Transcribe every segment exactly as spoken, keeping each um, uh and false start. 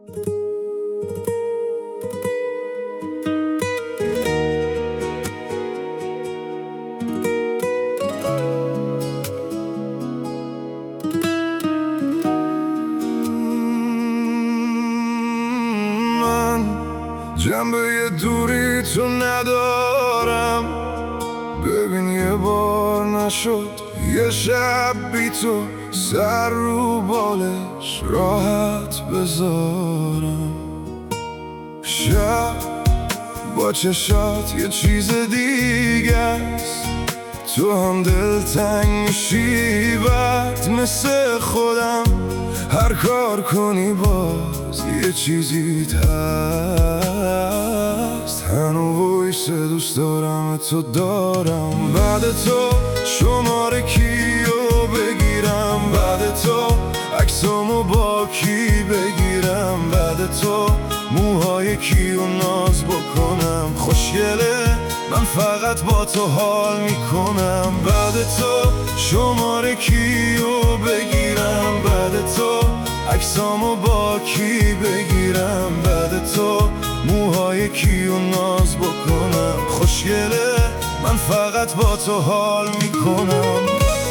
جنبه دوری تو ندارم، ببین یه بار نشد یه شب بی تو سر رو بالش راحت بذارم. شب با چشات یه چیز دیگه است، تو هم دلتنگ میشی بعد مثل خودم هر کار کنی باز یه چیزی هست. هنو وایس دوست دارم تو دارم، بعد تو شماره کیو بگیرم، بعد تو عکسامو با کی بگیرم، بعد تو موهای کیو ناز بکنم. خوشگله من فقط با تو حال میکنم، بعد تو شماره کیو بگیرم، بعد تو عکسامو با کی بگیرم، بعد تو موهای کیو ناز بکنم. خوشگله من فقط با تو حال میکنم.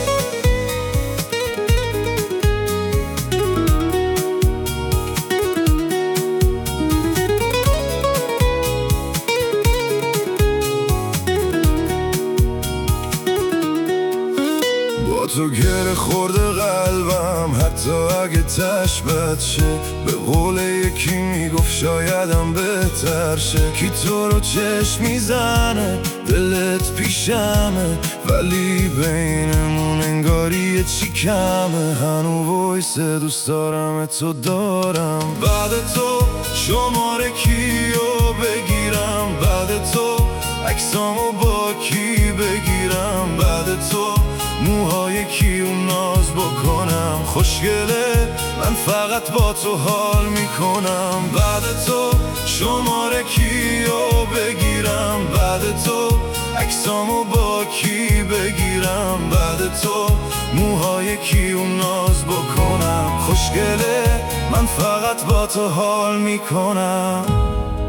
تو گره خورده قلبم حتی اگه تش بد شه، به قول یکی میگفت شایدم بهتر شه. کی تو رو چشم میزنه دلت پیشمه، ولی بینمون انگاری چی کمه. هنو وایس دوست دارم تو دارم، بعد تو شماره کیو بگیرم، بعد تو عکسامو با کی بگیرم، بعد تو موهای کیو ناز بکنم. خوشگله من فقط با تو حال میکنم، بعد تو شماره کیو بگیرم، بعد تو عکسامو با کی بگیرم، بعد تو موهای کیو ناز بکنم. خوشگله من فقط با تو حال میکنم.